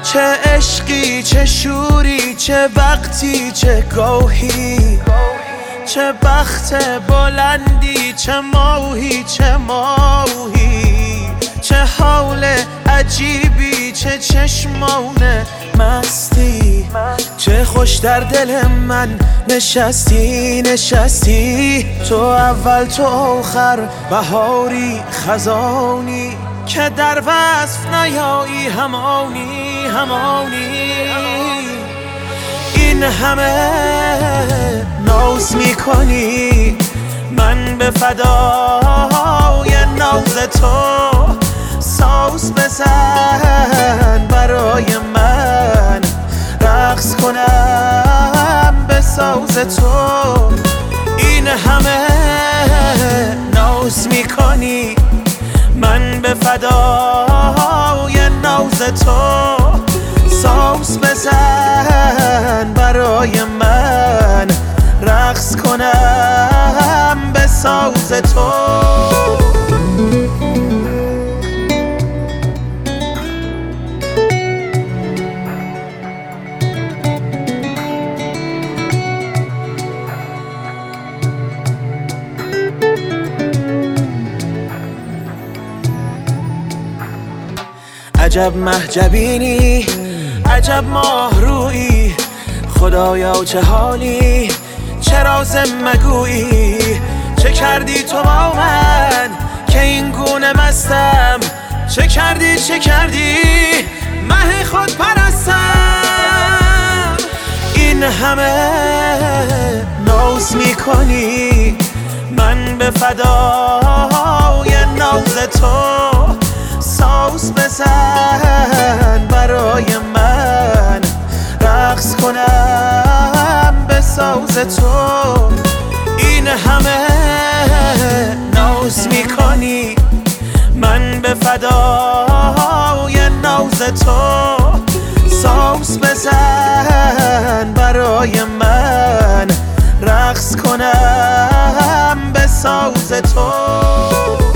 چه عشقی، چه شوری، چه وقتی، چه گاهی، چه بخت بلندی، چه ماهی، چه ماهی، چه حال عجیبی، چه چشمان مستی، چه خوش در دل من نشستی نشستی. تو اول تو آخر، بهاری خزانی که در وصف نیایی همانی همانی. این همه ناز میکنی، من به فدای ناز تو. ساز بزن برای من، رقص کنم به ساز تو. این همه ناز میکنی، من به فدای ناز تو. ساز بزن برای من، رقص کنم به ساز تو. عجب محجبینی، عجب ماه رویی، خدایا چه حالی، چه راز مگویی. چه کردی تو با من که این گونه مستم؟ چه کردی چه کردی مه خود پرستم؟ این همه ناز میکنی، من به فدای ناز تو. ساز بزن برای من، رقص کنم به ساز تو. این همه ناز میکنی، من به فدای ناز تو. ساز بزن برای من، رقص کنم به ساز تو.